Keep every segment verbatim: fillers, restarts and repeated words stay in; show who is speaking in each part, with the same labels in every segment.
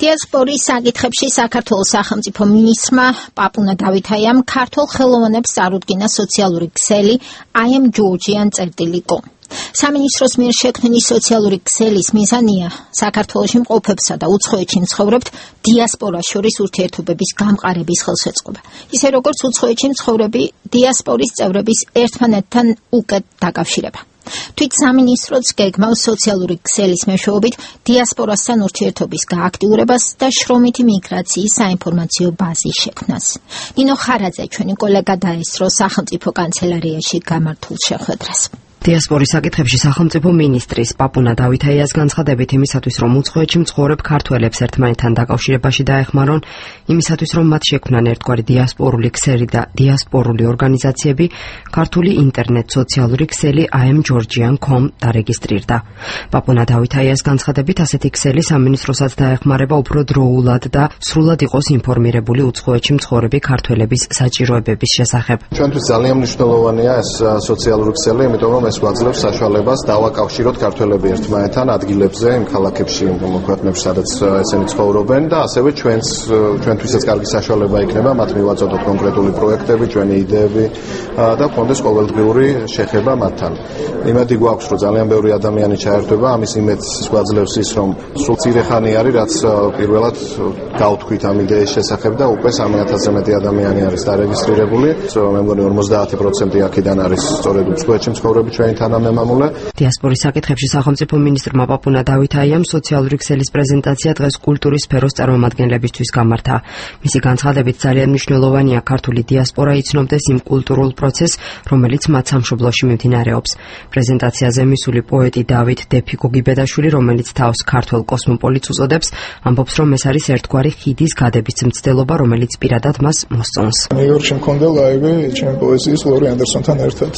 Speaker 1: დიასპორის საკითხებში საქართველოს სახელმწიფო მინისტრმა პაპუნა დავითაიამ ქართულ ხელოვნებს წარუდგინა სოციალური ქსელი I am Georgian წერტილი კომ. სამინისტროს მიერ შექმნილი სოციალური ქსელის მიზანია საქართველოში მყოფებსა და უცხოეთში მცხოვრებთ დიასპორას შორის ურთიერთობების გამყარების ხელშეწყობა. ისე როგორც უცხოეთში მცხოვრები დიასპორის წევრების ერთმანეთთან უკეთ დაკავშირება. თვით სამინისტროც გეგმავს სოციალური ქსელის მეშვეობით დიასპორასთან ურთიერთობის გააქტიურებას და შრომითი მიგრაციის საინფორმაციო ბაზის შექმნას. ნინო ხარაძე ჩვენი კოლეგა დაესწრო სახელმწიფო კანცელარიაში გამართულ შეხვედრას.
Speaker 2: დიასპორის საკითხებში სახელმწიფო მინისტრის პაპუნა დავითაიას განცხადებით იმისათვის, რომ უცხოეთში მცხოვრებ ქართველებს ერთმანეთთან დაკავშირებაში დაეხმარონ, იმისათვის, რომ მათ შექმნან ერთგვარი დიასპორული ქსელი და დიასპორული ორგანიზაციები, ქართული ინტერნეტ სოციალური ქსელი I am Georgian კომ დარეგისტრირდა. პაპუნა დავითაიას განცხადებით, ასეთი ქსელი სამინისტროსაც დაეხმარება უფრო დროულად და სრულად იყოს ინფორმირებული უცხოეთში მცხოვრები ქართველების საჭიროებების შესახებ.
Speaker 3: ჩვენთვის ძალიან მნიშვნელოვანია ეს სოციალური ქსელი, იმიტომ რომ ეს გვაძლევს საშუალებას დავაკავშიროთ ქართველები ერთმანეთთან ადგილებზე, იმ ქალაქებში, იმ ქვეყნებში, სადაც ესენი ცხოვრობენ და ასევე ჩვენს ჩვენთვისაც კარგი საშუალება იქნება მათ მივაწოდოთ კონკრეტული პროექტები, ჩვენი იდეები და გქონდეს ყოველდღიური შეხება მათთან. იმედი გვაქვს, რომ ძალიან ბევრი ადამიანი ჩაერთვება, ამის იმედს გვაძლევს ის, რომ სულ მცირე ხანი არის, რაც პირველად გავთქვით ამ იდეის შესახებ და უკვე სამი ათასზე მეტი ადამიანი არის დარეგისტრირებული. მე მგონი ორმოცდაათი პროცენტი აქედან არის სწორედ უცხოეთში მცხოვრები ჩვენი თანამემამულე.
Speaker 2: დიასპორის საკითხებში სახელმწიფო მინისტრმა პაპუნა დავითაიამ სოციალური ქსელის პრეზენტაცია დღეს კულტურის სფეროს წარმომადგენლებისთვის გამართა. მისი განცხადებით ძალიან მნიშვნელოვანია ქართული დიასპორა იცნობდეს იმ კულტურულ პროცესს, რომელიც მათ სამშობლოში მიმდინარეობს. პრეზენტაციაზე მისული პოეტი დავით დეფიკოგიბედაშვილი, რომელიც თავს ქართველ კოსმოპოლიტს უწოდებს, ამბობს, რომ ეს არის ერთგვარი ხიდის გადების მცდელობა, რომელიც პირადად მას მოსწონს.
Speaker 4: ნიუ-იორკში მქონდა ლაივი ჩემი პოეზიის ლორი ანდერსონთან ერთად.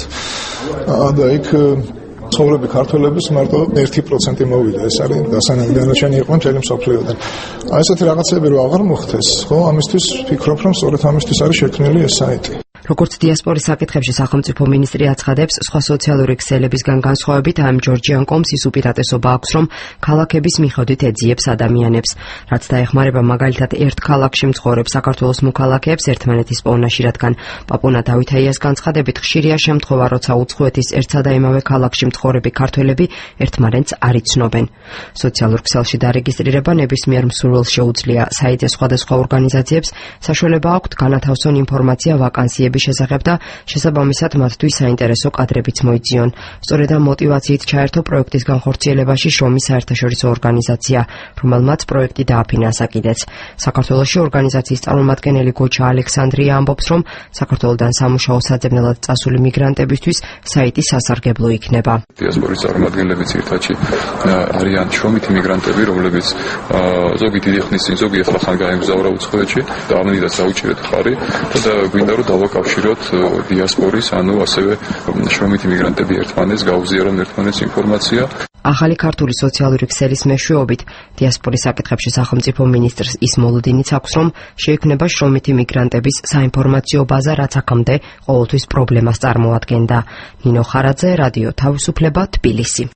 Speaker 4: და იქ ცხოვრები ქართველების მარტო ერთი პროცენტი მოვიდა. ეს არის დასანამ დანარჩენი იყო მთელი მსოფლიოდან. აი ესეთი რაღაცები რო აღარ მოხდეს, ხო, ამისთვის ვფიქრობ, რომ სწორედ ამისთვის არის შექმნილი ეს საიტი.
Speaker 2: როგორც დიასპორის საკითხებში სახელმწიფო მინისტრი აცხადებს, სხვა სოციალური ქსელებისგან განსხვავებით I am Georgian კომს ის უპირატესობა აქვს, რომ ქალაქების მიხედვით ეძიებს ადამიანებს. რაც დაეხმარება მაგალითად ერთ ქალაქში მცხოვრებ საქართველოს მოქალაქეებს ერთმანეთის პოვნაში, რადგან პაპუნა დავითაიას განცხადებით ხშირია შემთხვევა, როცა უცხოეთის ერთსა და იმავე ქალაქში მცხოვრები ქართველები ერთმანეთს არ იცნობენ. სოციალურ ქსელში დარეგისტრირება ნებისმიერ მსურველს შეუძლია. საიტზე სხვადასხვა ორგანიზაციებს საშუალება აქვთ განათავსონ ინფორმაცია ვაკანსიების შესახებ და შესაბამისად მათთვის საინტერესო კადრებიც მოიძიონ. სწორედ ამ მოტივაციით ჩაერთო პროექტის განხორციელებაში შრომის საერთაშორისო ორგანიზაცია, რომელმაც პროექტი დააფინანსა კიდეც. საქართველოში ორგანიზაციის წარმომადგენელი გოჩა ალექსანდრია ამბობს, რომ საქართველოდან სამუშაო საძებნელად წასული მიგრანტებისთვის საიტი სასარგებლო იქნება.
Speaker 5: დიასპორის წარმომადგენლები ერთადში არიან შრომითი მიგრანტები, რომლებიც ზოგი დიდი ხნის წინ, ზოგი ახლა ხან გაემგზავრა უცხოეთში და ამიტომაც დაუჭირეთ ხარი და გვინდა რომ დავაკავშიროთ დიასპორის, ანუ ასევე შრომითი მიგრანტები ერთმანეთს, გაუზიარონ ერთმანეთს ინფორმაცია.
Speaker 2: ახალი ქართული სოციალური ქსელის მეშვეობით დიასპორის საკითხებში სახელმწიფო მინისტრს ის მოლოდინიც აქვს, რომ შეიქმნება შრომითი მიგრანტების საინფორმაციო ბაზა, რაც აქამდე ყოველთვის პრობლემას წარმოადგენდა. ნინო ხარაძე, რადიო თავისუფლება, თბილისი.